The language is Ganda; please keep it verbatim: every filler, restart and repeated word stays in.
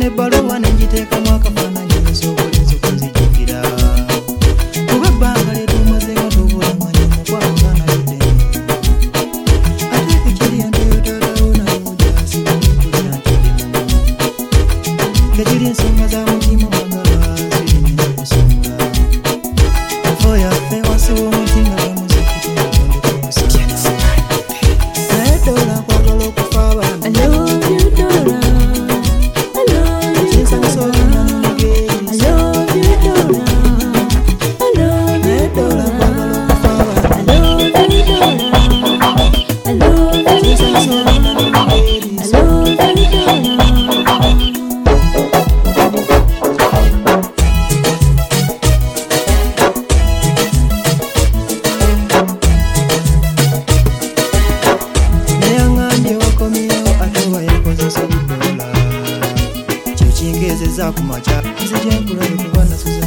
ne balowa nenjiteekamu akafaananyi nsobola enzo kunzijjukira kuba ebbanga lyetumaze nga tubulamanya omukwano nga nayodde ate ekiri yanteyotalao naye mujaasi kulina nkirimu ekiri ensonga za mutima mwagala zirinyina kusonga enfo yaffe wansi w'omutima gwemusekitira tondekumusana naye dola nkwagala okufa abaana Kumacha nzije nkula kuba nasuze